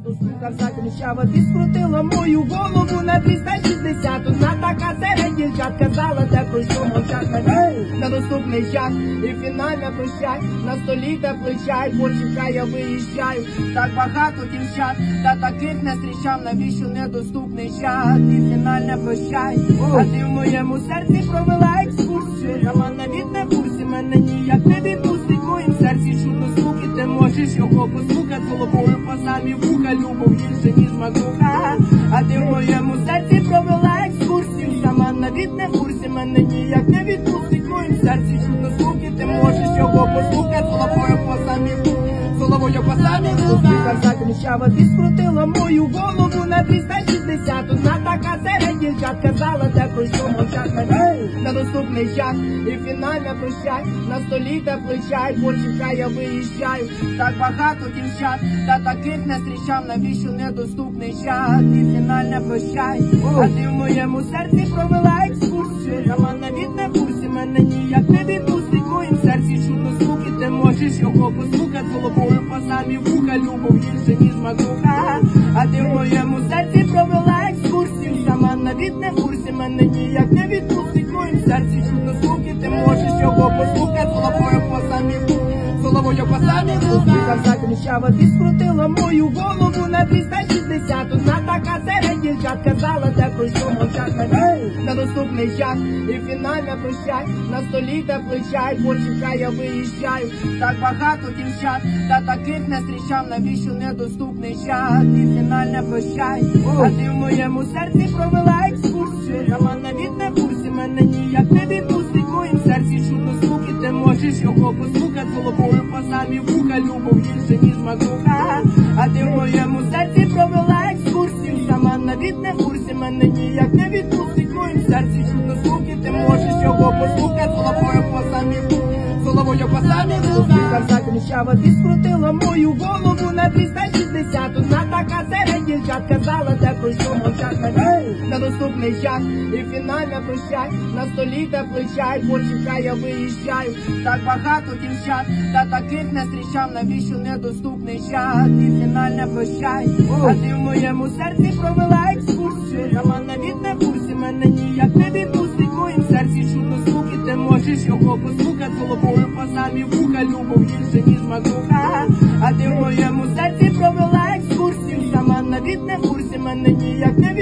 Послухав, закричав, а ти скрутила мою голову на 360. Одна така серед дівчат казала, де про що мовчать на доступний час. І фінальна прощай, на столі теплий чай, почекай, я виїжджаю. Так багато дівчат, та таких не зустрічав, навіщо недоступний час. І фінальна прощай, а ти в моєму серці провела екскурсію. А навіть не в курсі, мене ніяк не відпустить. В моїм серці чудно звуки, ти можеш його послухати головою по самі вуха. Любов гірше, ніж макуха. А ти в моєму серці провела екскурсію. Сама навіть не в курсі, мене ніяк не відпустить. В моїм серці чудно звуки, ти можеш його послухати головою по самі вуха. Головою по самі вуха. Закричав, а ти скрутила мою голову на 360. Одна така серед дівчат казала, де про що мовчать на доступний час. І фінальна прощай, на столі теплий чай, почекай, я виїжджаю. Так багато дівчат, та таких не зустрічав, навіщо недоступний час. І фінальна прощай, а ти в моєму серці провела екскурсію. А навіть не в курсі, мене ніяк не відпустить. В моїм серці чудно звуки, ти можеш його послухати головою по самі вуха. Любов гірше, ніж макуха. А ти в моєму серці провела екскурсію. Сама навіть не в курсі, мене ніяк не відпустить. В моїм серці чудно звуки, ти можеш його послухати головою по самі вуха. Головою по самі вуха. Закричав, а ти скрутила мою голову на 360. Одна така серед дівчат казала, де про що мовчать на доступний час. І фінальна прощай, на столі теплий чай, почекай, я виїжджаю. Так багато дівчат, та таких не зустрічав, навіщо недоступний час. І фінальна прощай, а ти в моєму серці провела екскурсію. А навіть не в курсі, мене ніяк не відпустить. В моїм серці чудно звуки, ти можеш його послухати головою по самі вуха. Любов гірше, ніж макуха. А ти в моєму серці провела екскурсію. Сама навіть не в курсі, мене ніяк не відпустить. В моїм серці чудно звуки, ти можеш його послухати головою по самі вуха. Головою по самі вуха. Закричав, а ти скрутила мою голову на 360. Одна така серед дівчат казала, де про що мовчать на доступний час. І фінальна прощай, на столі теплий чай, почекай, я виїжджаю. Так багато дівчат, та таких не зустрічав, навіщо недоступний час. І фінальна прощай, а ти в моєму серці провела екскурсію. А навіть не в курсі, мене ніяк не відпустить. В моїм серці чудно звуки, ти можеш його послухати головою по самі вуха. Любов гірше, ніж макуха. А ти в моєму серці провела екскурсію. Сама навіть не в курсі, мене ніяк не